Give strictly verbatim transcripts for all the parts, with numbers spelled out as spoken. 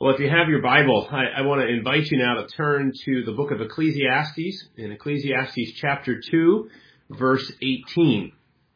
Well, if you have your Bible, I, I want to invite you now to turn to the book of Ecclesiastes, in Ecclesiastes chapter two, verse eighteen.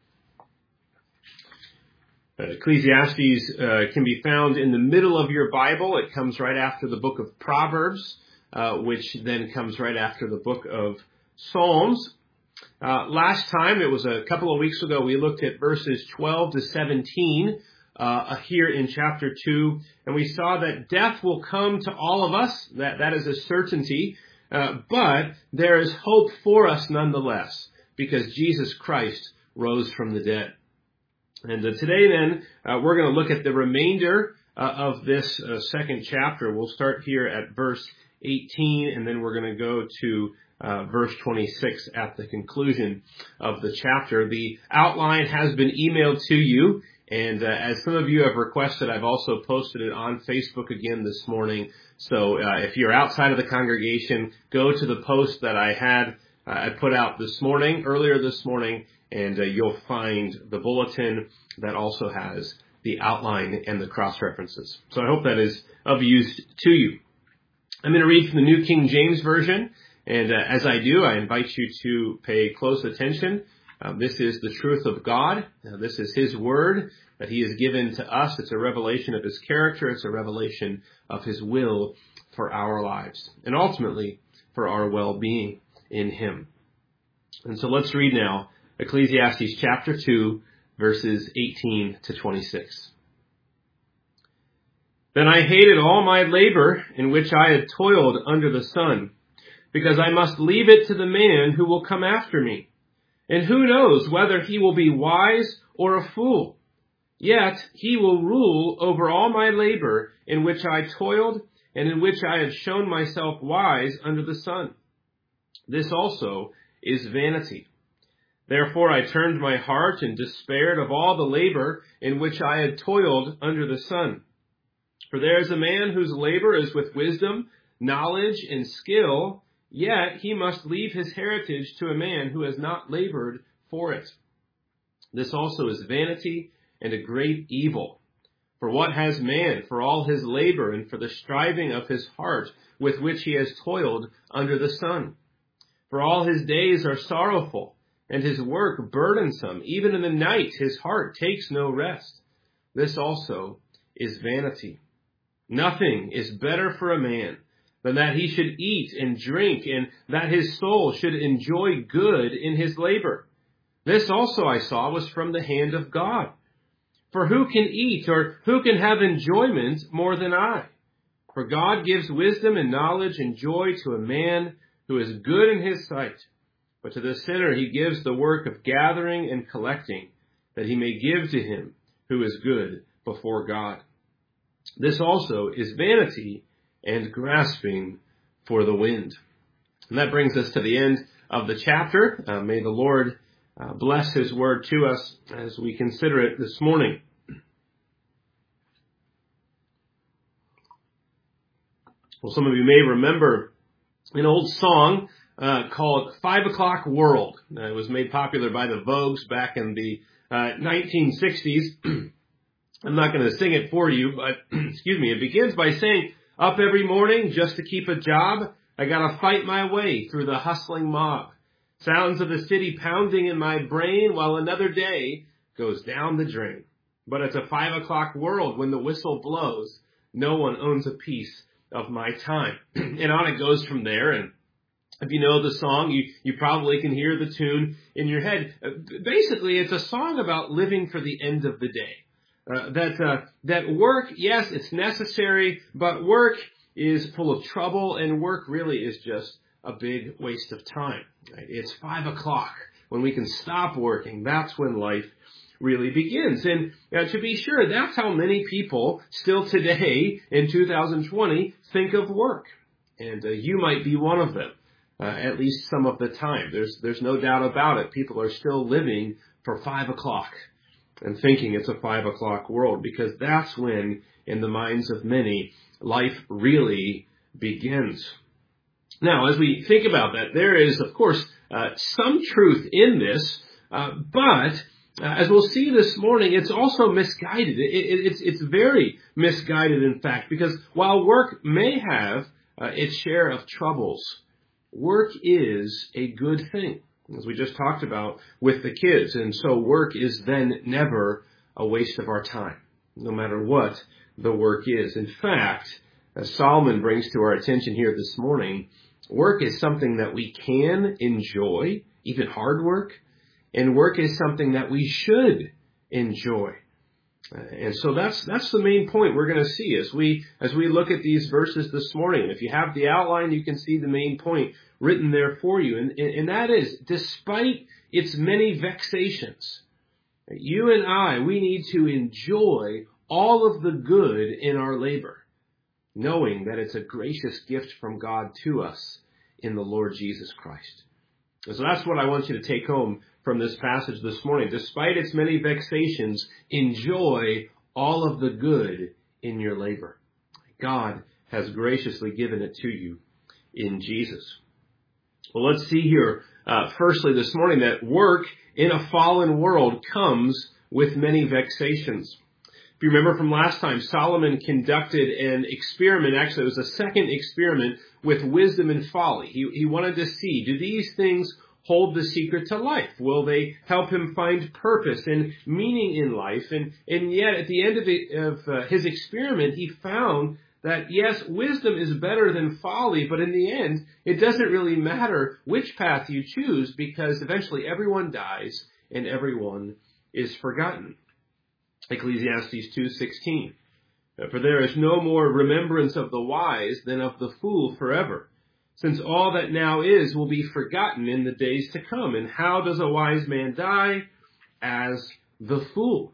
Uh, Ecclesiastes uh, can be found in the middle of your Bible. It comes right after the book of Proverbs, uh, which then comes right after the book of Psalms. Uh, last time, it was a couple of weeks ago, we looked at verses twelve to seventeen uh, here in chapter two, and we saw that death will come to all of us. That that is a certainty, uh, but there is hope for us nonetheless, because Jesus Christ rose from the dead. And uh, today, then, uh, we're going to look at the remainder uh, of this uh, second chapter. We'll start here at verse eighteen, and then we're going to go to Uh, verse twenty-six at the conclusion of the chapter. The outline has been emailed to you, and uh, as some of you have requested, I've also posted it on Facebook again this morning. So uh, if you're outside of the congregation, go to the post that I had uh, I put out this morning, earlier this morning, and uh, you'll find the bulletin that also has the outline and the cross-references. So I hope that is of use to you. I'm going to read from the New King James Version. And uh, as I do, I invite you to pay close attention. Uh, this is the truth of God. Uh, this is His Word that He has given to us. It's a revelation of His character. It's a revelation of His will for our lives, and ultimately for our well-being in Him. And so let's read now Ecclesiastes chapter two, verses eighteen to twenty-six. Then I hated all my labor in which I had toiled under the sun, because I must leave it to the man who will come after me. And who knows whether he will be wise or a fool? Yet he will rule over all my labor in which I toiled and in which I had shown myself wise under the sun. This also is vanity. Therefore I turned my heart and despaired of all the labor in which I had toiled under the sun. For there is a man whose labor is with wisdom, knowledge, and skill, yet he must leave his heritage to a man who has not labored for it. This also is vanity and a great evil. For what has man for all his labor and for the striving of his heart with which he has toiled under the sun? For all his days are sorrowful, and his work burdensome. Even in the night his heart takes no rest. This also is vanity. Nothing is better for a man than that he should eat and drink, and that his soul should enjoy good in his labor. This also I saw was from the hand of God. For who can eat or who can have enjoyment more than I? For God gives wisdom and knowledge and joy to a man who is good in his sight. But to the sinner he gives the work of gathering and collecting, that he may give to him who is good before God. This also is vanity and grasping for the wind. And that brings us to the end of the chapter. Uh, may the Lord uh, bless His word to us as we consider it this morning. Well, some of you may remember an old song uh, called Five O'Clock World. Uh, it was made popular by the Vogues back in the uh, nineteen sixties. I'm not going to sing it for you, but excuse me, it begins by saying, "Up every morning just to keep a job, I gotta fight my way through the hustling mob. Sounds of the city pounding in my brain while another day goes down the drain. But it's a five o'clock world when the whistle blows. No one owns a piece of my time." And on it goes from there. And if you know the song, you, you probably can hear the tune in your head. Basically, it's a song about living for the end of the day. Uh, that uh, that work, yes, it's necessary, but work is full of trouble, and work really is just a big waste of time. Right? It's five o'clock when we can stop working. That's when life really begins. And uh, to be sure, that's how many people still today in two thousand twenty think of work. And uh, you might be one of them, uh, at least some of the time. There's there's no doubt about it. People are still living for five o'clock. And thinking it's a five o'clock world, because that's when, in the minds of many, life really begins. Now, as we think about that, there is, of course, uh, some truth in this, uh, but Uh, as we'll see this morning, it's also misguided. It, it, it's, it's very misguided, in fact, because while work may have uh, its share of troubles, work is a good thing, as we just talked about with the kids. And so work is then never a waste of our time, no matter what the work is. In fact, as Solomon brings to our attention here this morning, work is something that we can enjoy, even hard work, and work is something that we should enjoy. Uh, and so that's that's the main point we're going to see as we as we look at these verses this morning. If you have the outline, you can see the main point written there for you. And, and that is, despite its many vexations, you and I, we need to enjoy all of the good in our labor, knowing that it's a gracious gift from God to us in the Lord Jesus Christ. So that's what I want you to take home from this passage this morning. Despite its many vexations, enjoy all of the good in your labor. God has graciously given it to you in Jesus. Well, let's see here, uh, firstly this morning, that work in a fallen world comes with many vexations. If you remember from last time, Solomon conducted an experiment. Actually, it was a second experiment with wisdom and folly. He, he wanted to see, do these things hold the secret to life? Will they help him find purpose and meaning in life? And, and yet, at the end of, the, of uh, his experiment, he found that, yes, wisdom is better than folly, but in the end, it doesn't really matter which path you choose, because eventually everyone dies and everyone is forgotten. Ecclesiastes two sixteen. For there is no more remembrance of the wise than of the fool forever, since all that now is will be forgotten in the days to come. And how does a wise man die? As the fool.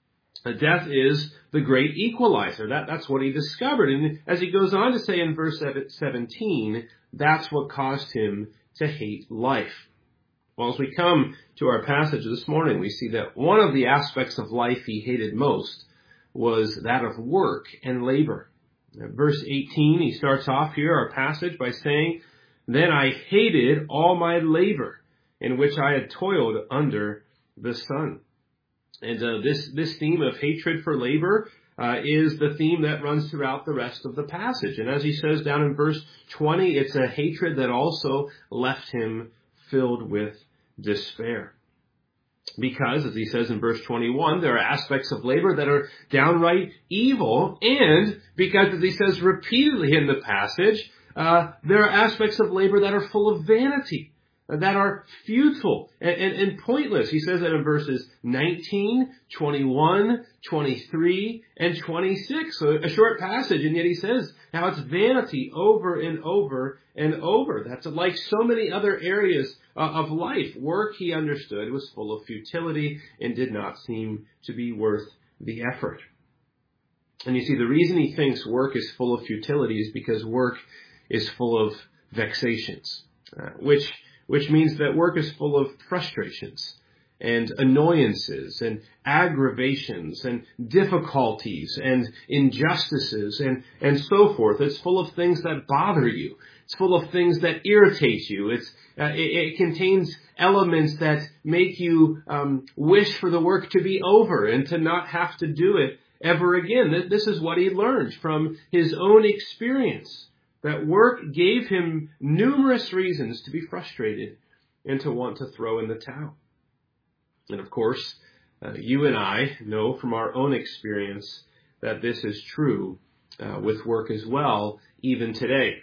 Death is the great equalizer. That, that's what he discovered. And as he goes on to say in verse seventeen, that's what caused him to hate life. Well, as we come to our passage this morning, we see that one of the aspects of life he hated most was that of work and labor. Verse eighteen, he starts off here, our passage, by saying, "Then I hated all my labor, in which I had toiled under the sun." And uh, this, this theme of hatred for labor uh, is the theme that runs throughout the rest of the passage. And as he says down in verse twenty, it's a hatred that also left him filled with despair. Because, as he says in verse twenty-one, there are aspects of labor that are downright evil, and because, as he says repeatedly in the passage, uh, there are aspects of labor that are full of vanity, that are futile and, and, and pointless. He says that in verses nineteen, twenty-one, twenty-three, and twenty-six. So a short passage, and yet he says how it's vanity over and over and over. That's like so many other areas uh, of life. Work, he understood, was full of futility and did not seem to be worth the effort. And you see, the reason he thinks work is full of futility is because work is full of vexations, uh, which which means that work is full of frustrations and annoyances and aggravations and difficulties and injustices and, and so forth. It's full of things that bother you. It's full of things that irritate you. It's, uh, it, it contains elements that make you um, wish for the work to be over and to not have to do it ever again. This is what he learned from his own experience, that work gave him numerous reasons to be frustrated and to want to throw in the towel. And of course, uh, you and I know from our own experience that this is true uh, with work as well, even today.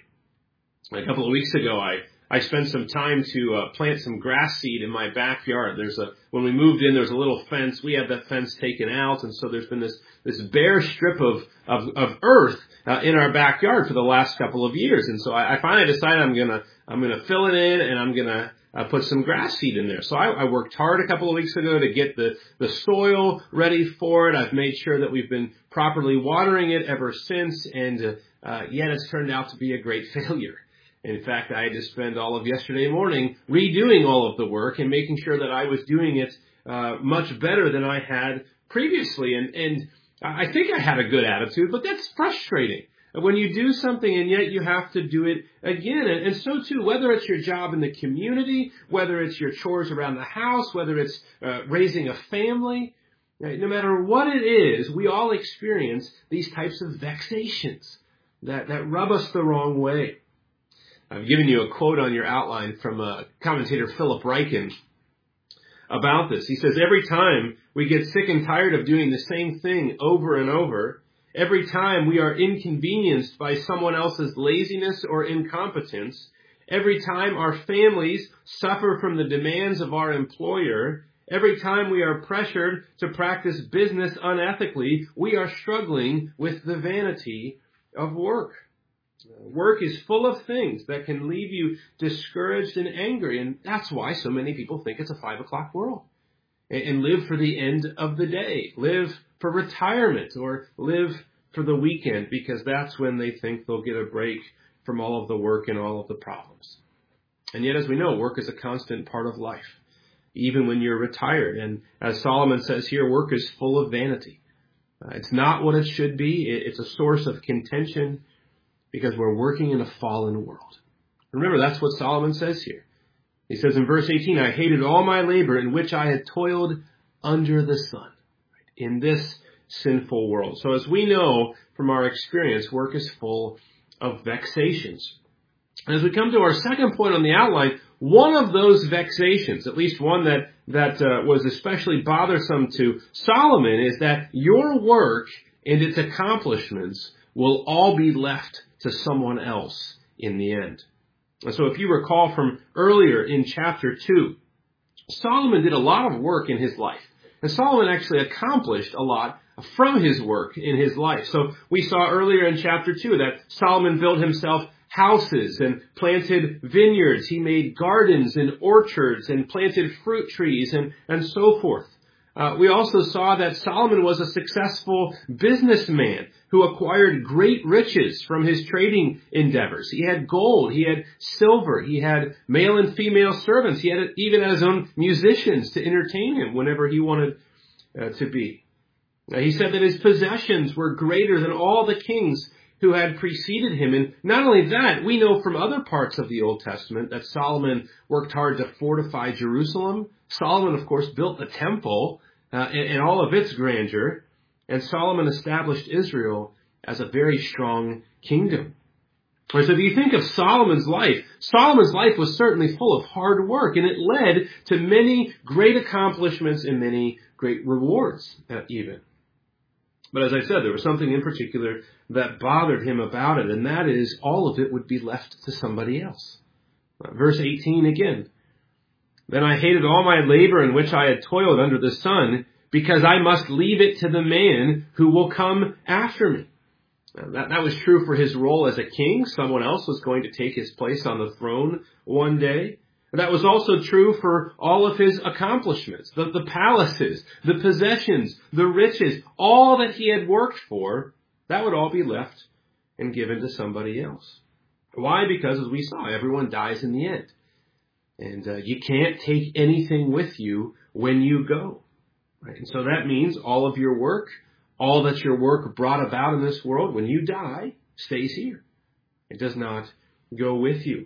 A couple of weeks ago, I, I spent some time to uh, plant some grass seed in my backyard. There's a when we moved in, there was a little fence. We had that fence taken out, and so there's been this this bare strip of of, of earth uh, in our backyard for the last couple of years. And so I, I finally decided I'm gonna I'm gonna fill it in, and I'm gonna uh, put some grass seed in there. So I, I worked hard a couple of weeks ago to get the the soil ready for it. I've made sure that we've been properly watering it ever since, and uh, uh, yet it's turned out to be a great failure. In fact, I had to spend all of yesterday morning redoing all of the work and making sure that I was doing it uh, much better than I had previously. And, and I think I had a good attitude, but that's frustrating. When you do something and yet you have to do it again. And, and so too, whether it's your job in the community, whether it's your chores around the house, whether it's uh, raising a family, right? No matter what it is, we all experience these types of vexations that, that rub us the wrong way. I've given you a quote on your outline from uh, commentator Philip Ryken about this. He says, every time we get sick and tired of doing the same thing over and over, every time we are inconvenienced by someone else's laziness or incompetence, every time our families suffer from the demands of our employer, every time we are pressured to practice business unethically, we are struggling with the vanity of work. Work is full of things that can leave you discouraged and angry, and that's why so many people think it's a five o'clock world and live for the end of the day, live for retirement, or live for the weekend, because that's when they think they'll get a break from all of the work and all of the problems. And yet, as we know, work is a constant part of life, even when you're retired. And as Solomon says here, work is full of vanity. Uh, it's not what it should be. It's a source of contention, because we're working in a fallen world. Remember, that's what Solomon says here. He says in verse eighteen, I hated all my labor in which I had toiled under the sun, in this sinful world. So as we know from our experience, work is full of vexations. And as we come to our second point on the outline, one of those vexations, at least one that, that uh, was especially bothersome to Solomon, is that your work and its accomplishments will all be left to someone else in the end. And so if you recall from earlier in chapter two, Solomon did a lot of work in his life. And Solomon actually accomplished a lot from his work in his life. So we saw earlier in chapter two that Solomon built himself houses and planted vineyards. He made gardens and orchards and planted fruit trees and, and so forth. Uh, we also saw that Solomon was a successful businessman who acquired great riches from his trading endeavors. He had gold, he had silver, he had male and female servants, he had even had his own musicians to entertain him whenever he wanted uh, to be. Uh, he said that his possessions were greater than all the kings who had preceded him. And not only that, we know from other parts of the Old Testament that Solomon worked hard to fortify Jerusalem. Solomon, of course, built the temple uh, and, and all of its grandeur. And Solomon established Israel as a very strong kingdom. So if you think of Solomon's life, Solomon's life was certainly full of hard work, and it led to many great accomplishments and many great rewards uh, even. But as I said, there was something in particular that bothered him about it, and that is all of it would be left to somebody else. Uh, verse eighteen again. Then I hated all my labor in which I had toiled under the sun, because I must leave it to the man who will come after me. Now, that, that was true for his role as a king. Someone else was going to take his place on the throne one day. That was also true for all of his accomplishments, the, the palaces, the possessions, the riches, all that he had worked for, that would all be left and given to somebody else. Why? Because, as we saw, everyone dies in the end. And uh, you can't take anything with you when you go. Right? And so that means all of your work, all that your work brought about in this world, when you die, stays here. It does not go with you.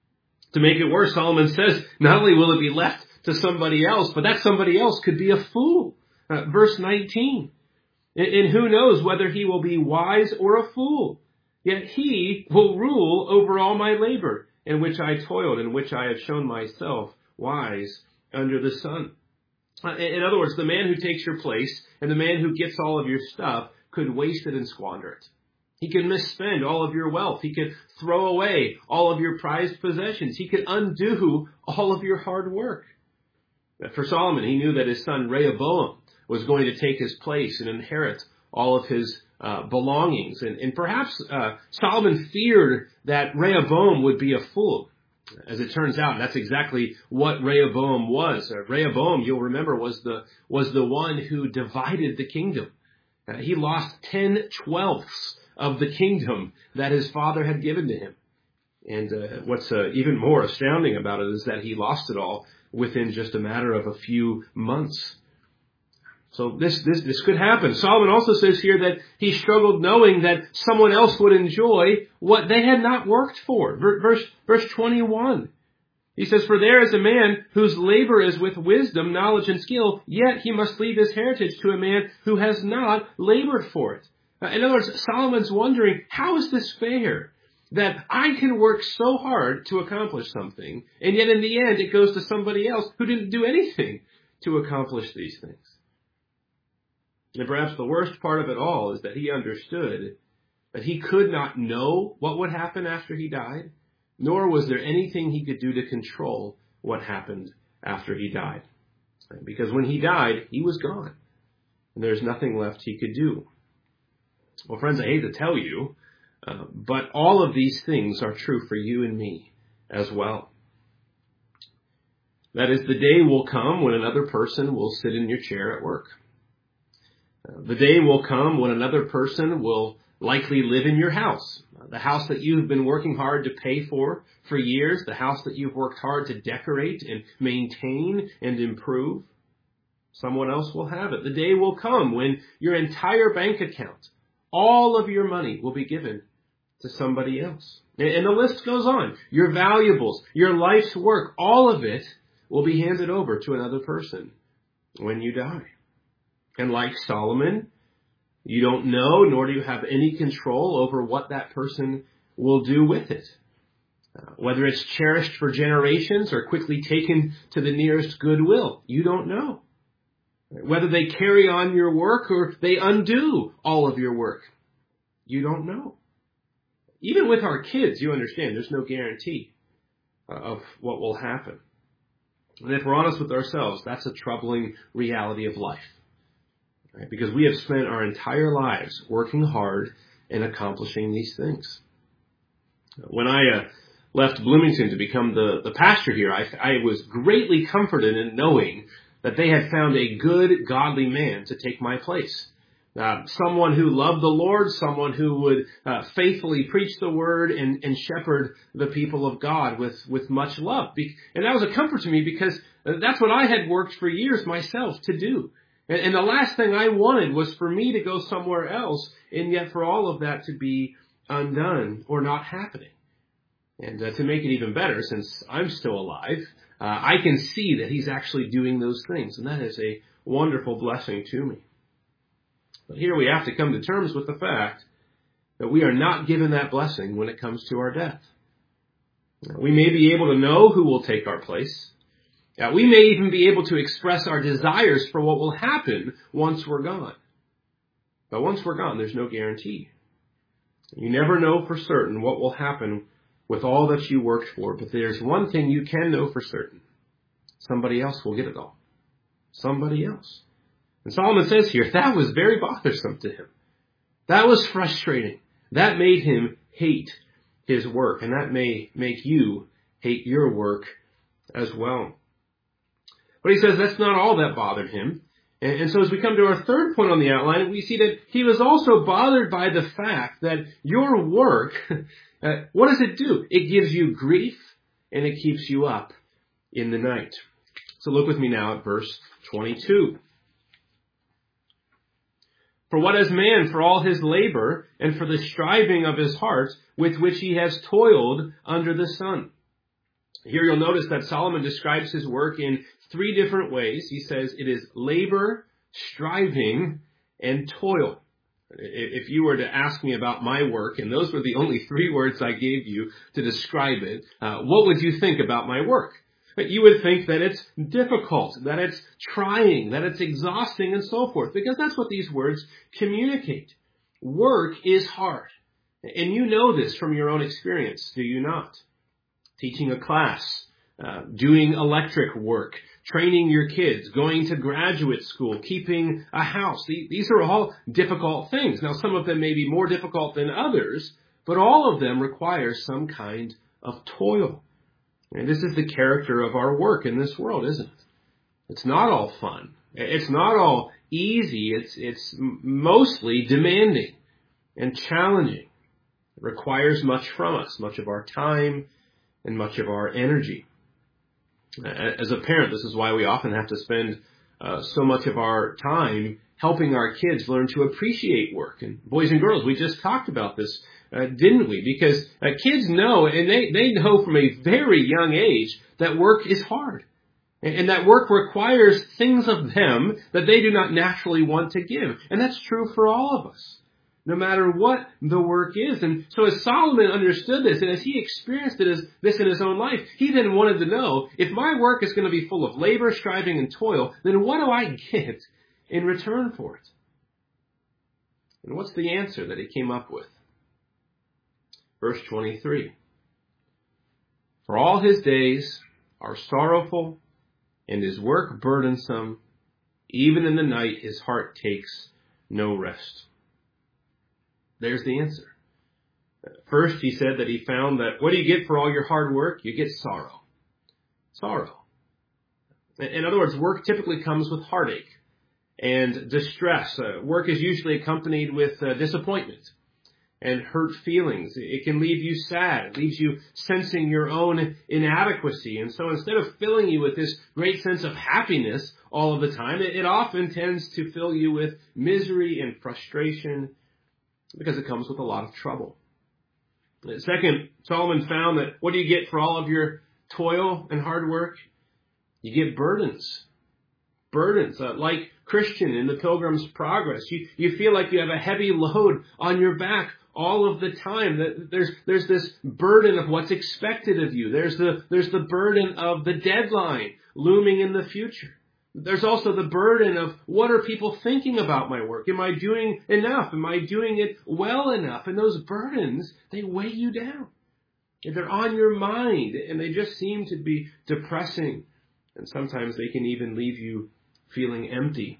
To make it worse, Solomon says, not only will it be left to somebody else, but that somebody else could be a fool. Uh, verse nineteen. And, and who knows whether he will be wise or a fool? Yet he will rule over all my labor, in which I toiled, in which I have shown myself wise under the sun. Uh, in other words, the man who takes your place and the man who gets all of your stuff could waste it and squander it. He could misspend all of your wealth. He could throw away all of your prized possessions. He could undo all of your hard work. But for Solomon, he knew that his son Rehoboam was going to take his place and inherit all of his uh, belongings. And, and perhaps uh, Solomon feared that Rehoboam would be a fool. As it turns out, that's exactly what Rehoboam was. Uh, Rehoboam, you'll remember, was the was the one who divided the kingdom. Uh, he lost ten twelfths of the kingdom that his father had given to him. And uh, what's uh, even more astounding about it is that he lost it all within just a matter of a few months. So this, this, this could happen. Solomon also says here that he struggled knowing that someone else would enjoy what they had not worked for. Verse, verse twenty-one. He says, for there is a man whose labor is with wisdom, knowledge, and skill, yet he must leave his heritage to a man who has not labored for it. In other words, Solomon's wondering, how is this fair? That I can work so hard to accomplish something, and yet in the end it goes to somebody else who didn't do anything to accomplish these things. And perhaps the worst part of it all is that he understood that he could not know what would happen after he died, nor was there anything he could do to control what happened after he died. Because when he died, he was gone, and there's nothing left he could do. Well, friends, I hate to tell you, uh, but all of these things are true for you and me as well. That is, the day will come when another person will sit in your chair at work. Uh, the day will come when another person will likely live in your house. Uh, the house that you've been working hard to pay for for years, the house that you've worked hard to decorate and maintain and improve. Someone else will have it. The day will come when your entire bank account, all of your money, will be given to somebody else. And, and the list goes on. Your valuables, your life's work, all of it will be handed over to another person when you die. And like Solomon, you don't know, nor do you have any control over what that person will do with it. Uh, whether it's cherished for generations or quickly taken to the nearest goodwill, you don't know. Whether they carry on your work or they undo all of your work, you don't know. Even with our kids, you understand, there's no guarantee of what will happen. And if we're honest with ourselves, that's a troubling reality of life. Right? Because we have spent our entire lives working hard and accomplishing these things. When I uh, left Bloomington to become the, the pastor here, I, I was greatly comforted in knowing that they had found a good, godly man to take my place. Uh, someone who loved the Lord, someone who would uh, faithfully preach the word and, and shepherd the people of God with, with much love. Be- and that was a comfort to me because that's what I had worked for years myself to do. And, and the last thing I wanted was for me to go somewhere else, and yet for all of that to be undone or not happening. And uh, to make it even better, since I'm still alive, uh, I can see that he's actually doing those things. And that is a wonderful blessing to me. But here we have to come to terms with the fact that we are not given that blessing when it comes to our death. We may be able to know who will take our place. We may even be able to express our desires for what will happen once we're gone. But once we're gone, there's no guarantee. You never know for certain what will happen with all that you worked for. But there's one thing you can know for certain. Somebody else will get it all. Somebody else. And Solomon says here, that was very bothersome to him. That was frustrating. That made him hate his work. And that may make you hate your work as well. But he says that's not all that bothered him. And, and so as we come to our third point on the outline, we see that he was also bothered by the fact that your work, uh, what does it do? It gives you grief and it keeps you up in the night. So look with me now at verse twenty-two. For what has man for all his labor and for the striving of his heart with which he has toiled under the sun? Here you'll notice that Solomon describes his work in three different ways. He says it is labor, striving, and toil. If you were to ask me about my work, and those were the only three words I gave you to describe it, uh, what would you think about my work? You would think that it's difficult, that it's trying, that it's exhausting, and so forth, because that's what these words communicate. Work is hard. And you know this from your own experience, do you not? Teaching a class, uh, doing electric work, training your kids, going to graduate school, keeping a house. These are all difficult things. Now, some of them may be more difficult than others, but all of them require some kind of toil. And this is the character of our work in this world, isn't it? It's not all fun. It's not all easy. It's, it's mostly demanding and challenging. It requires much from us, much of our time and much of our energy. As a parent, this is why we often have to spend uh, so much of our time helping our kids learn to appreciate work. And boys and girls, we just talked about this, uh, didn't we? Because uh, kids know, and they, they know from a very young age, that work is hard. And, and that work requires things of them that they do not naturally want to give. And that's true for all of us, no matter what the work is. And so as Solomon understood this, and as he experienced it as this in his own life, he then wanted to know, if my work is going to be full of labor, striving, and toil, then what do I get in return for it? And what's the answer that he came up with? Verse twenty-three. For all his days are sorrowful, and his work burdensome. Even in the night his heart takes no rest. There's the answer. First, he said that he found that what do you get for all your hard work? You get sorrow. Sorrow. In other words, work typically comes with heartache and distress. Uh, work is usually accompanied with uh, disappointment and hurt feelings. It can leave you sad. It leaves you sensing your own inadequacy. And so instead of filling you with this great sense of happiness all of the time, it, it often tends to fill you with misery and frustration, because it comes with a lot of trouble. Second, Solomon found that what do you get for all of your toil and hard work? You get burdens. Burdens, uh, like Christian in the Pilgrim's Progress. You, you feel like you have a heavy load on your back all of the time. That there's there's this burden of what's expected of you. There's the there's the burden of the deadline looming in the future. There's also the burden of what are people thinking about my work? Am I doing enough? Am I doing it well enough? And those burdens, they weigh you down. They're on your mind, and they just seem to be depressing. And sometimes they can even leave you feeling empty.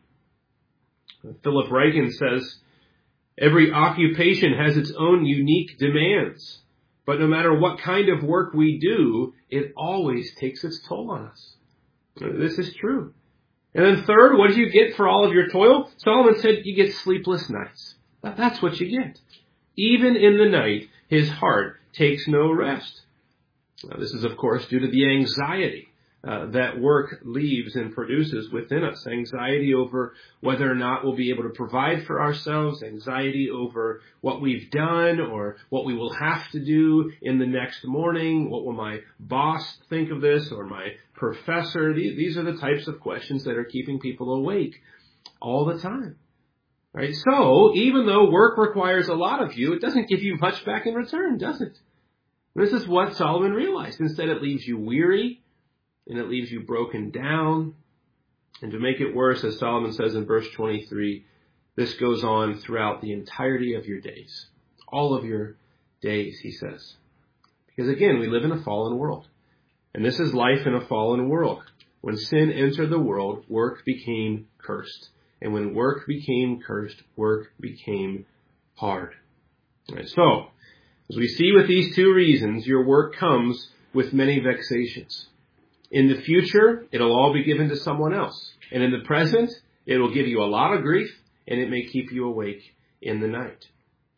Philip Reagan says, every occupation has its own unique demands. But no matter what kind of work we do, it always takes its toll on us. This is true. And then third, what do you get for all of your toil? Solomon said you get sleepless nights. That's what you get. Even in the night, his heart takes no rest. Now, this is, of course, due to the anxiety uh, that work leaves and produces within us. Anxiety over whether or not we'll be able to provide for ourselves. Anxiety over what we've done or what we will have to do in the next morning. What will my boss think of this, or my professor? These are the types of questions that are keeping people awake all the time. Right? So, even though work requires a lot of you, it doesn't give you much back in return, does it? This is what Solomon realized. Instead, it leaves you weary, and it leaves you broken down. And to make it worse, as Solomon says in verse twenty-three, this goes on throughout the entirety of your days. All of your days, he says. Because again, we live in a fallen world. And this is life in a fallen world. When sin entered the world, work became cursed. And when work became cursed, work became hard. Right, so, as we see with these two reasons, your work comes with many vexations. In the future, it'll all be given to someone else. And in the present, it will give you a lot of grief, and it may keep you awake in the night.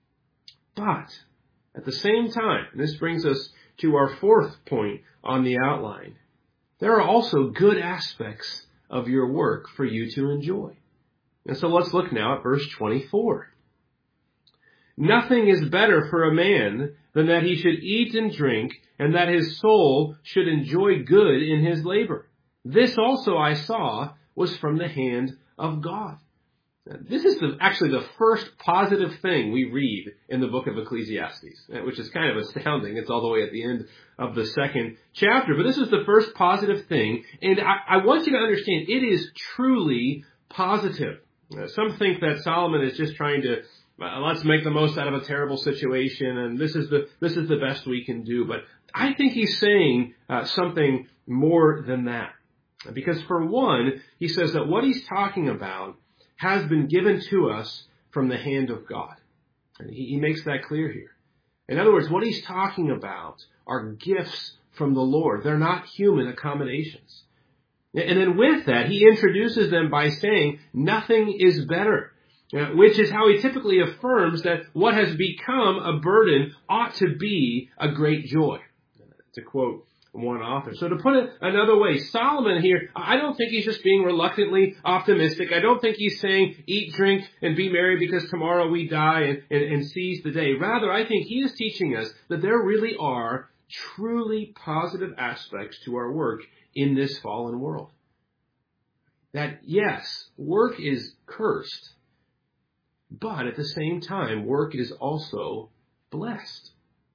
But, at the same time, and this brings us to our fourth point on the outline, there are also good aspects of your work for you to enjoy. And so let's look now at verse twenty-four. Nothing is better for a man than that he should eat and drink, and that his soul should enjoy good in his labor. This also I saw was from the hand of God. This is the, actually the first positive thing we read in the book of Ecclesiastes, which is kind of astounding. It's all the way at the end of the second chapter. But this is the first positive thing, and I, I want you to understand it is truly positive. Some think that Solomon is just trying to Uh, let's make the most out of a terrible situation, and this is the this is the best we can do. But I think he's saying uh, something more than that. Because for one, he says that what he's talking about has been given to us from the hand of God. And he, he makes that clear here. In other words, what he's talking about are gifts from the Lord. They're not human accommodations. And then with that, he introduces them by saying, nothing is better. Uh, which is how he typically affirms that what has become a burden ought to be a great joy. To quote one author. So to put it another way, Solomon here, I don't think he's just being reluctantly optimistic. I don't think he's saying, eat, drink, and be merry because tomorrow we die and, and, and seize the day. Rather, I think he is teaching us that there really are truly positive aspects to our work in this fallen world. That, yes, work is cursed, but at the same time, work is also blessed.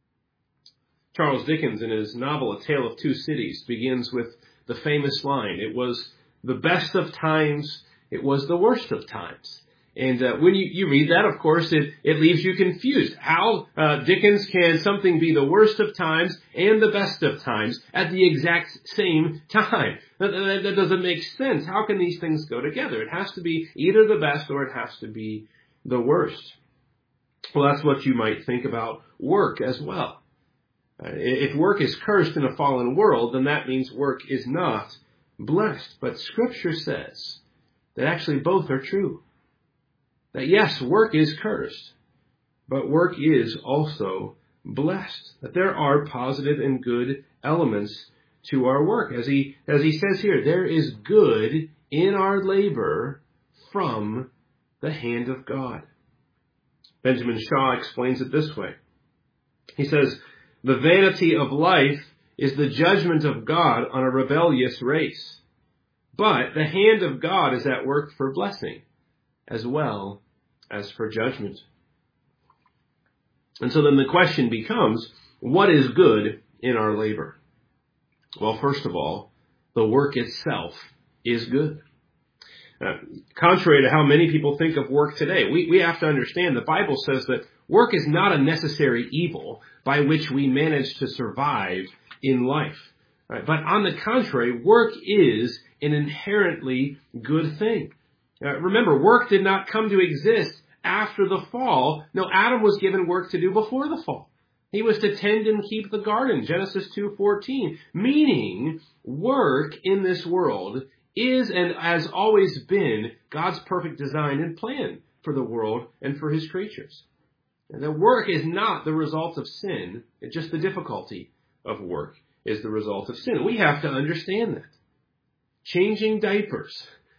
Charles Dickens, in his novel A Tale of Two Cities, begins with the famous line, "It was the best of times, it was the worst of times." And uh, when you, you read that, of course, it, it leaves you confused. How, uh, Dickens, can something be the worst of times and the best of times at the exact same time? That, that, that doesn't make sense. How can these things go together? It has to be either the best or it has to be the worst. Well, that's what you might think about work as well. Uh, if work is cursed in a fallen world, then that means work is not blessed. But Scripture says that actually both are true. That yes, work is cursed, but work is also blessed. That there are positive and good elements to our work. As he, as he says here, there is good in our labor from the hand of God. Benjamin Shaw explains it this way. He says, "The vanity of life is the judgment of God on a rebellious race. But the hand of God is at work for blessing, as well as for judgment." And so then the question becomes, what is good in our labor? Well, first of all, the work itself is good. Uh, contrary to how many people think of work today, we, we have to understand the Bible says that work is not a necessary evil by which we manage to survive in life. Right? But on the contrary, work is an inherently good thing. Uh, remember, work did not come to exist after the fall. No, Adam was given work to do before the fall. He was to tend and keep the garden, Genesis two fourteen, meaning work in this world is and has always been God's perfect design and plan for the world and for his creatures. And the work is not the result of sin. It's just the difficulty of work is the result of sin. We have to understand that. Changing diapers,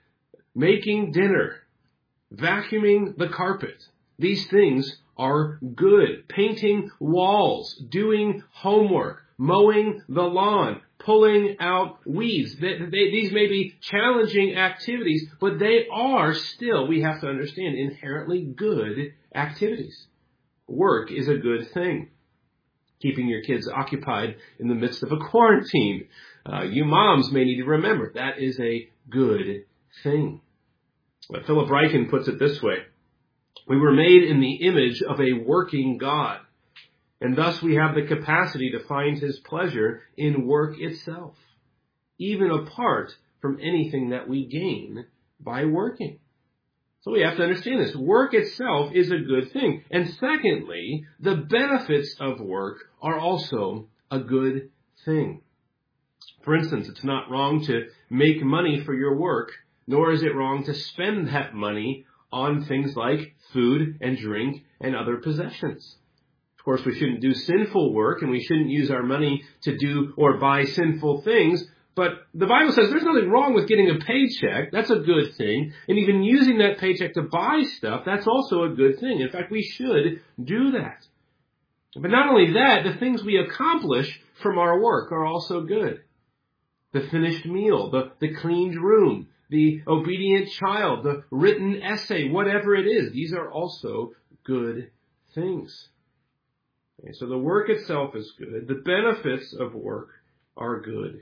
making dinner, vacuuming the carpet, these things are good. Painting walls, doing homework, mowing the lawn, pulling out weeds. They, they, these may be challenging activities, but they are still, we have to understand, inherently good activities. Work is a good thing. Keeping your kids occupied in the midst of a quarantine. Uh, you moms may need to remember that is a good thing. But Philip Ryken puts it this way. We were made in the image of a working God, and thus we have the capacity to find his pleasure in work itself, even apart from anything that we gain by working. So we have to understand this. Work itself is a good thing. And secondly, the benefits of work are also a good thing. For instance, it's not wrong to make money for your work, nor is it wrong to spend that money on things like food and drink and other possessions. Of course, we shouldn't do sinful work, and we shouldn't use our money to do or buy sinful things. But the Bible says there's nothing wrong with getting a paycheck. That's a good thing. And even using that paycheck to buy stuff, that's also a good thing. In fact, we should do that. But not only that, the things we accomplish from our work are also good. The finished meal, the, the cleaned room, the obedient child, the written essay, whatever it is, these are also good things. Okay, so the work itself is good. The benefits of work are good.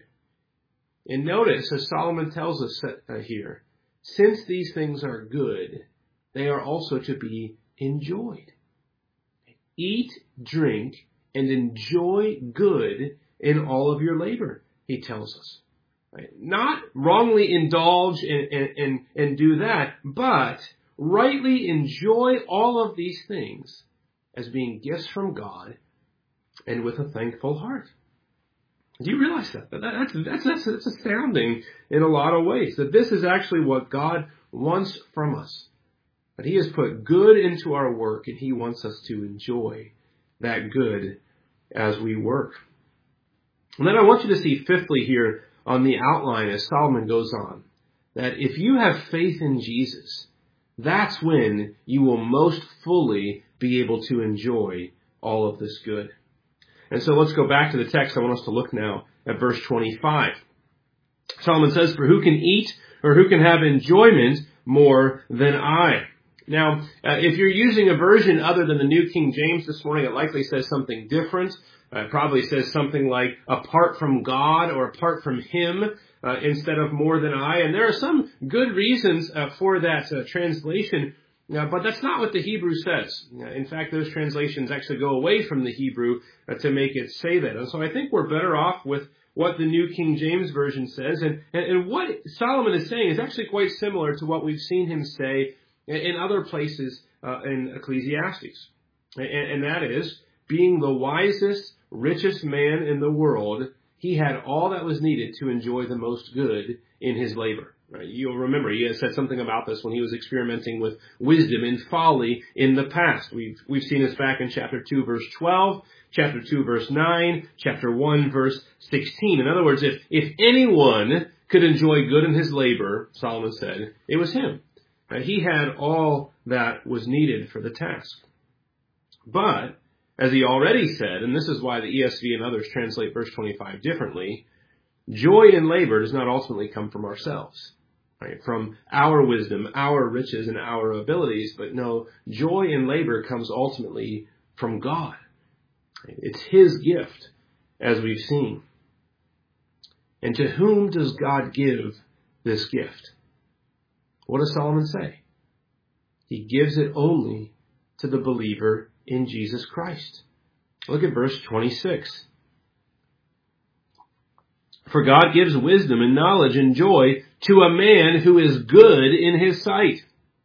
And notice, as Solomon tells us here, since these things are good, they are also to be enjoyed. Eat, drink, and enjoy good in all of your labor, he tells us. Right? Not wrongly indulge and, and, and, and do that, but rightly enjoy all of these things as being gifts from God and with a thankful heart. Do you realize that? That's, that's, that's, that's astounding in a lot of ways, that this is actually what God wants from us. That he has put good into our work, and he wants us to enjoy that good as we work. And then I want you to see fifthly here on the outline as Solomon goes on, that if you have faith in Jesus, that's when you will most fully be able to enjoy all of this good. And so let's go back to the text. I want us to look now at verse twenty-five. Solomon says, "For who can eat or who can have enjoyment more than I?" Now, uh, if you're using a version other than the New King James this morning, it likely says something different. Uh, it probably says something like apart from God or apart from Him uh, instead of more than I. And there are some good reasons uh, for that uh, translation, uh, but that's not what the Hebrew says. Uh, in fact, those translations actually go away from the Hebrew uh, to make it say that. And so I think we're better off with what the New King James Version says. And, and, and what Solomon is saying is actually quite similar to what we've seen him say in, in other places uh, in Ecclesiastes. And, and that is, being the wisest, richest man in the world, he had all that was needed to enjoy the most good in his labor. Right? You'll remember he has said something about this when he was experimenting with wisdom and folly in the past. We've we've seen this back in chapter two, verse twelve, chapter two, verse nine, chapter one, verse sixteen. In other words, if if anyone could enjoy good in his labor, Solomon said, it was him. Right? He had all that was needed for the task. But as he already said, and this is why the E S V and others translate verse twenty-five differently, joy in labor does not ultimately come from ourselves, right? From our wisdom, our riches, and our abilities, but no, joy in labor comes ultimately from God. It's His gift, as we've seen. And to whom does God give this gift? What does Solomon say? He gives it only to the believer in Jesus Christ. Look at verse twenty-six. For God gives wisdom and knowledge and joy to a man who is good in his sight.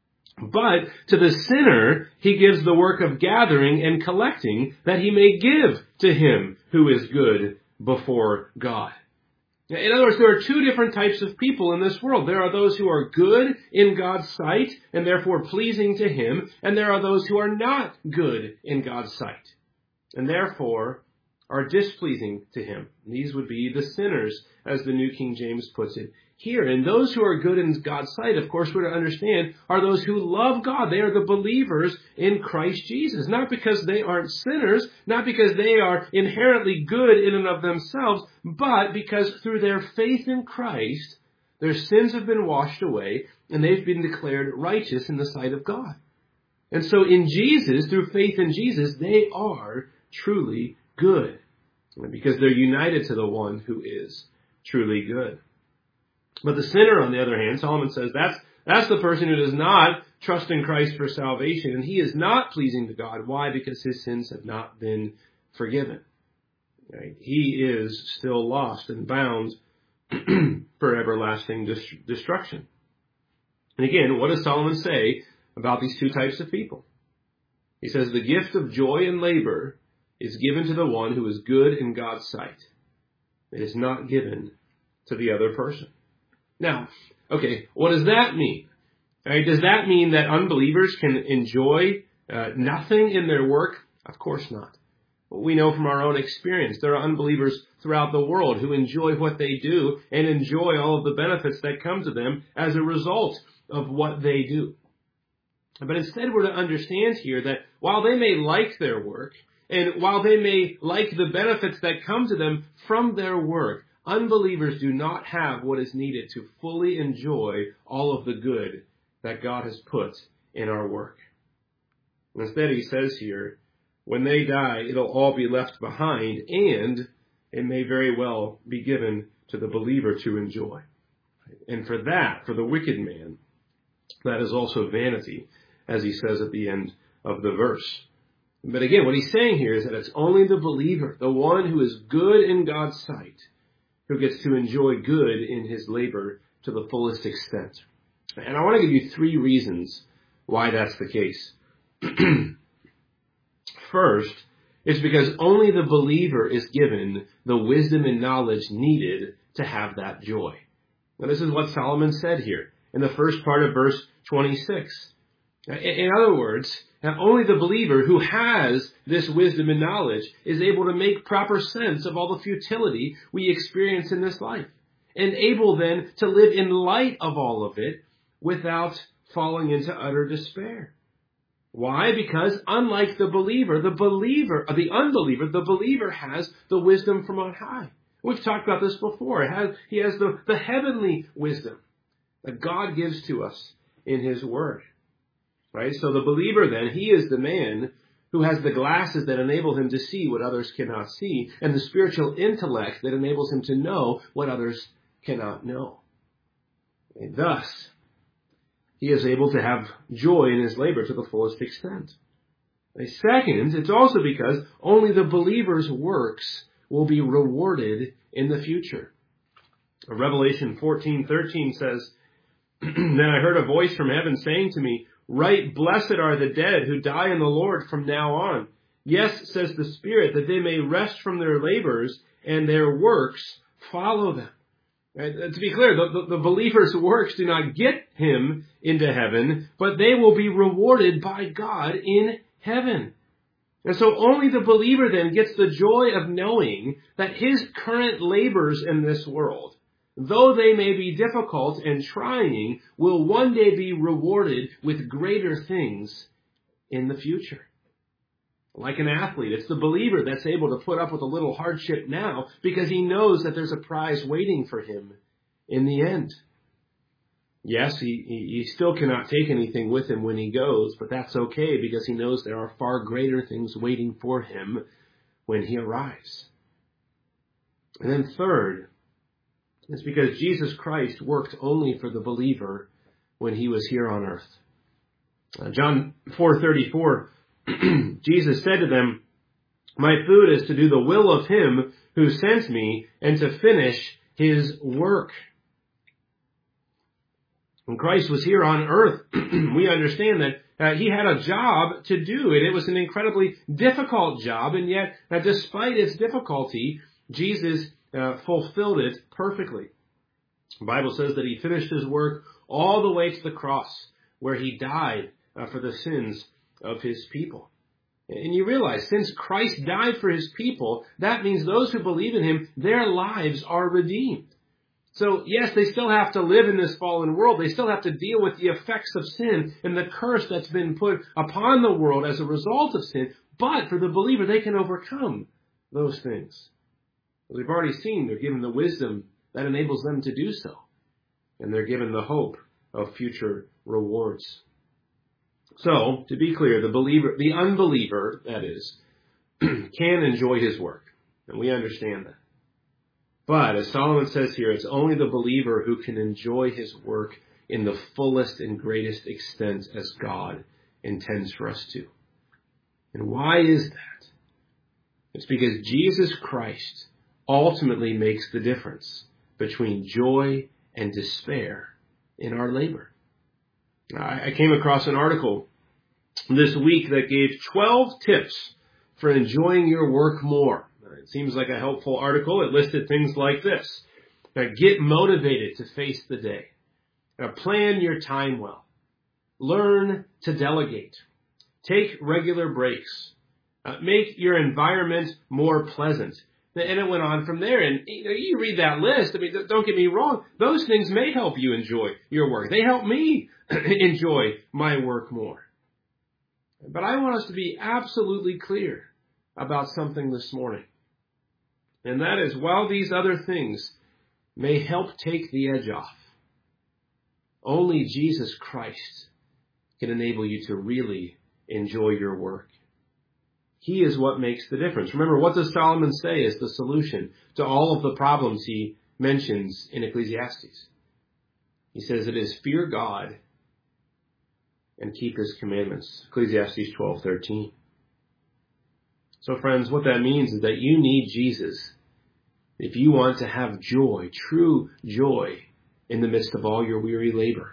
But to the sinner, he gives the work of gathering and collecting that he may give to him who is good before God. In other words, there are two different types of people in this world. There are those who are good in God's sight and therefore pleasing to Him, and there are those who are not good in God's sight and therefore are displeasing to Him. These would be the sinners, as the New King James puts it here. And those who are good in God's sight, of course, we're to understand, are those who love God. They are the believers in Christ Jesus. Not because they aren't sinners, not because they are inherently good in and of themselves, but because through their faith in Christ, their sins have been washed away and they've been declared righteous in the sight of God. And so in Jesus, through faith in Jesus, they are truly good because they're united to the one who is truly good. But the sinner, on the other hand, Solomon says that's that's the person who does not trust in Christ for salvation, and he is not pleasing to God. Why? Because his sins have not been forgiven. Right? He is still lost and bound for everlasting destruction. And again, what does Solomon say about these two types of people? He says the gift of joy and labor is given to the one who is good in God's sight. It is not given to the other person. Now, okay, what does that mean? Right, does that mean that unbelievers can enjoy uh, nothing in their work? Of course not. We know from our own experience there are unbelievers throughout the world who enjoy what they do and enjoy all of the benefits that come to them as a result of what they do. But instead we're to understand here that while they may like their work and while they may like the benefits that come to them from their work, unbelievers do not have what is needed to fully enjoy all of the good that God has put in our work. Instead, he says here, when they die, it'll all be left behind, and it may very well be given to the believer to enjoy. And for that, for the wicked man, that is also vanity, as he says at the end of the verse. But again, what he's saying here is that it's only the believer, the one who is good in God's sight, who gets to enjoy good in his labor to the fullest extent. And I want to give you three reasons why that's the case. First, it's because only the believer is given the wisdom and knowledge needed to have that joy. Now, this is what Solomon said here in the first part of verse twenty-six. In other words, only the believer who has this wisdom and knowledge is able to make proper sense of all the futility we experience in this life, and able then to live in light of all of it without falling into utter despair. Why? Because unlike the believer, the believer, or the unbeliever, the believer has the wisdom from on high. We've talked about this before. It has, he has the, the heavenly wisdom that God gives to us in His Word. Right? So the believer then, he is the man who has the glasses that enable him to see what others cannot see, and the spiritual intellect that enables him to know what others cannot know. And thus, he is able to have joy in his labor to the fullest extent. And second, it's also because only the believer's works will be rewarded in the future. Revelation fourteen thirteen says, "Then I heard a voice from heaven saying to me, 'Right, blessed are the dead who die in the Lord from now on. Yes, says the Spirit, that they may rest from their labors and their works follow them.'" Right? To be clear, the, the, the believer's works do not get him into heaven, but they will be rewarded by God in heaven. And so only the believer then gets the joy of knowing that his current labors in this world, though they may be difficult and trying, will one day be rewarded with greater things in the future. Like an athlete, it's the believer that's able to put up with a little hardship now because he knows that there's a prize waiting for him in the end. Yes, he, he still cannot take anything with him when he goes, but that's okay because he knows there are far greater things waiting for him when he arrives. And then third, it's because Jesus Christ worked only for the believer when he was here on earth. Uh, John four thirty-four, Jesus said to them, "My food is to do the will of him who sent me and to finish his work." When Christ was here on earth, we understand that uh, he had a job to do, and it was an incredibly difficult job, and yet, uh, despite its difficulty, Jesus uh, fulfilled it perfectly. The Bible says that he finished his work all the way to the cross, where he died uh, for the sins of his people. And you realize, since Christ died for his people, that means those who believe in him, their lives are redeemed. So, yes, they still have to live in this fallen world. They still have to deal with the effects of sin and the curse that's been put upon the world as a result of sin. But for the believer, they can overcome those things. As we've already seen, they're given the wisdom that enables them to do so. And they're given the hope of future rewards. So, to be clear, the believer, the unbeliever, that is, can enjoy his work. And we understand that. But, as Solomon says here, it's only the believer who can enjoy his work in the fullest and greatest extent as God intends for us to. And why is that? It's because Jesus Christ ultimately makes the difference between joy and despair in our labor. I came across an article this week that gave twelve tips for enjoying your work more. It seems like a helpful article. It listed things like this. Now, get motivated to face the day. Now, plan your time well. Learn to delegate. Take regular breaks. Uh, make your environment more pleasant. And it went on from there. And you know, you read that list. I mean, don't get me wrong. Those things may help you enjoy your work. They help me enjoy my work more. But I want us to be absolutely clear about something this morning. And that is, while these other things may help take the edge off, only Jesus Christ can enable you to really enjoy your work. He is what makes the difference. Remember, what does Solomon say is the solution to all of the problems he mentions in Ecclesiastes? He says it is fear God and keep his commandments. Ecclesiastes twelve thirteen. So friends, what that means is that you need Jesus if you want to have joy, true joy, in the midst of all your weary labor.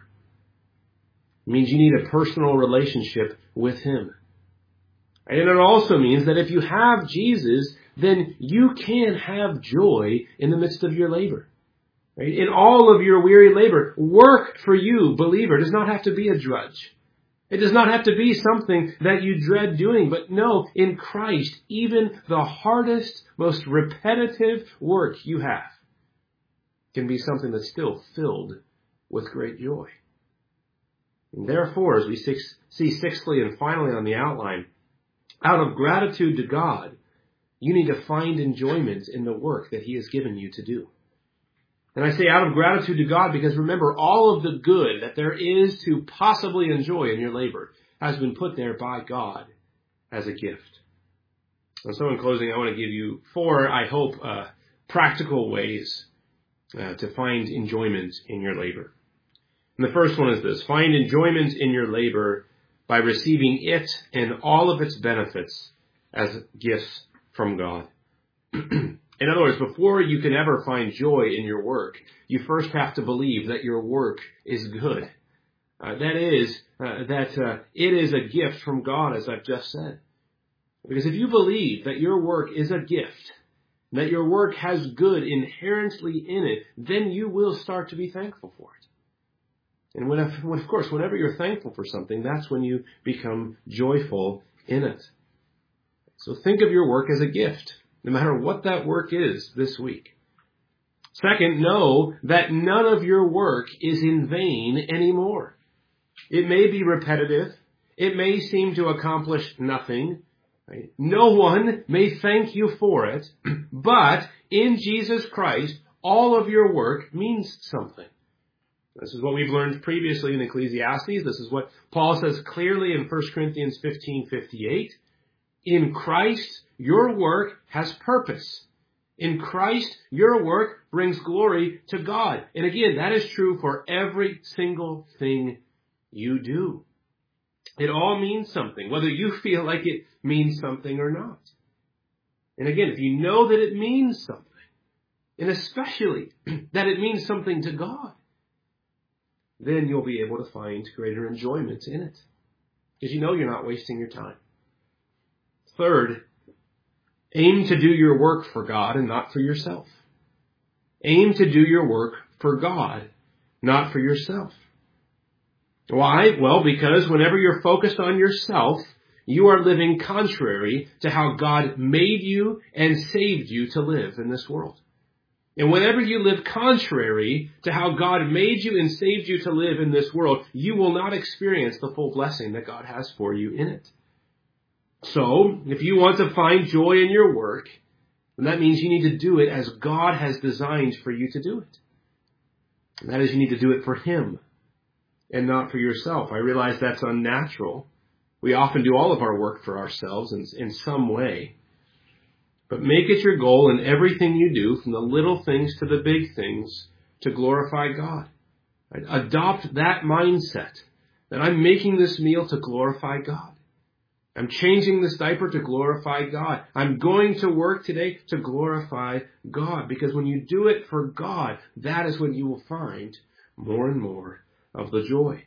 It means you need a personal relationship with him. And it also means that if you have Jesus, then you can have joy in the midst of your labor. Right? In all of your weary labor, work for you, believer, does not have to be a drudge. It does not have to be something that you dread doing, but no, in Christ, even the hardest, most repetitive work you have can be something that's still filled with great joy. And therefore, as we see sixthly and finally on the outline, out of gratitude to God, you need to find enjoyment in the work that He has given you to do. And I say out of gratitude to God because remember, all of the good that there is to possibly enjoy in your labor has been put there by God as a gift. And so in closing, I want to give you four, I hope, uh, practical ways uh, to find enjoyment in your labor. And the first one is this: find enjoyment in your labor by receiving it and all of its benefits as gifts from God. In other words, before you can ever find joy in your work, you first have to believe that your work is good. Uh, that is, uh, that uh, it is a gift from God, as I've just said. Because if you believe that your work is a gift, that your work has good inherently in it, then you will start to be thankful for it. And when, when, of course, whenever you're thankful for something, that's when you become joyful in it. So think of your work as a gift, no matter what that work is this week. Second, know that none of your work is in vain anymore. It may be repetitive. It may seem to accomplish nothing. Right? No one may thank you for it, but in Jesus Christ, all of your work means something. This is what we've learned previously in Ecclesiastes. This is what Paul says clearly in First Corinthians fifteen fifty-eight. In Christ, your work has purpose. In Christ, your work brings glory to God. And again, that is true for every single thing you do. It all means something, whether you feel like it means something or not. And again, if you know that it means something, and especially that it means something to God, then you'll be able to find greater enjoyment in it. Because you know you're not wasting your time. Third, aim to do your work for God and not for yourself. Aim to do your work for God, not for yourself. Why? Well, because whenever you're focused on yourself, you are living contrary to how God made you and saved you to live in this world. And whenever you live contrary to how God made you and saved you to live in this world, you will not experience the full blessing that God has for you in it. So, if you want to find joy in your work, then that means you need to do it as God has designed for you to do it. And that is, you need to do it for Him and not for yourself. I realize that's unnatural. We often do all of our work for ourselves in, in some way. But make it your goal in everything you do, from the little things to the big things, to glorify God. Right? Adopt that mindset that I'm making this meal to glorify God. I'm changing this diaper to glorify God. I'm going to work today to glorify God. Because when you do it for God, that is when you will find more and more of the joy.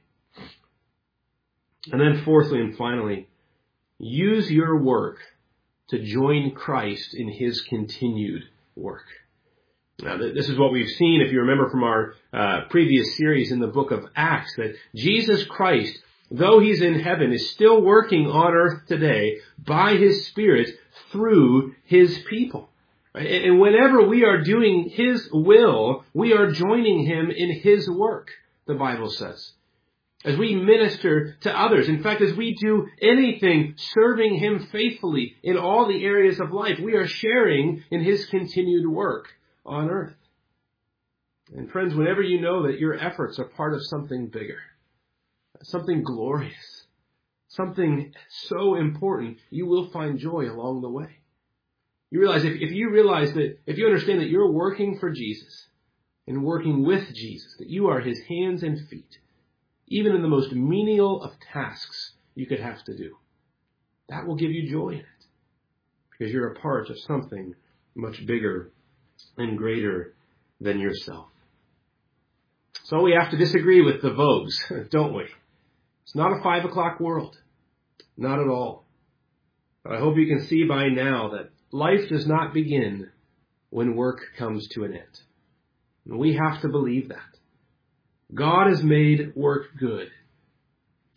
And then fourthly and finally, use your work to join Christ in His continued work. Now, this is what we've seen, if you remember from our uh, previous series in the book of Acts, that Jesus Christ, though He's in heaven, is still working on earth today by His Spirit through His people. And whenever we are doing His will, we are joining Him in His work, the Bible says. As we minister to others, in fact, as we do anything serving Him faithfully in all the areas of life, we are sharing in His continued work on earth. And friends, whenever you know that your efforts are part of something bigger, something glorious, something so important, you will find joy along the way. You realize, if, if you realize that, if you understand that you're working for Jesus and working with Jesus, that you are His hands and feet, even in the most menial of tasks you could have to do, that will give you joy in it. Because you're a part of something much bigger and greater than yourself. So we have to disagree with the Vogues, don't we? It's not a five o'clock world. Not at all. But I hope you can see by now that life does not begin when work comes to an end. And we have to believe that. God has made work good.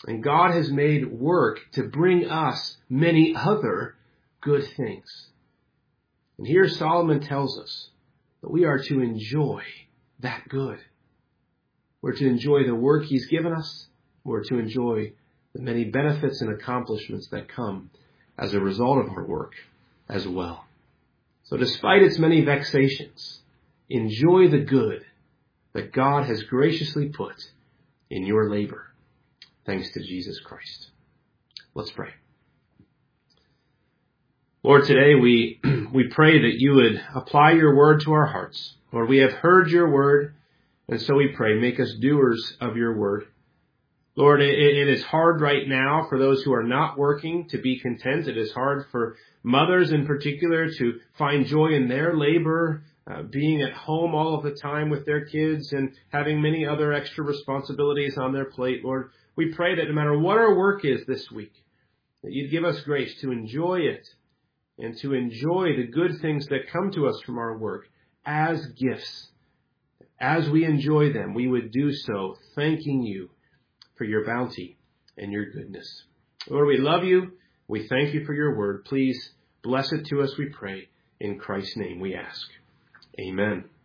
And God has made work to bring us many other good things. And here Solomon tells us that we are to enjoy that good. We're to enjoy the work he's given us. We're to enjoy the many benefits and accomplishments that come as a result of our work as well. So despite its many vexations, enjoy the good that God has graciously put in your labor, thanks to Jesus Christ. Let's pray. Lord, today we, we pray that you would apply your word to our hearts. Lord, we have heard your word, and so we pray, make us doers of your word. Lord, it, it is hard right now for those who are not working to be content. It is hard for mothers in particular to find joy in their labor, uh, being at home all of the time with their kids and having many other extra responsibilities on their plate. Lord, we pray that no matter what our work is this week, that you'd give us grace to enjoy it and to enjoy the good things that come to us from our work as gifts. As we enjoy them, we would do so thanking you for your bounty and your goodness. Lord, we love you. We thank you for your word. Please bless it to us, we pray. In Christ's name we ask. Amen.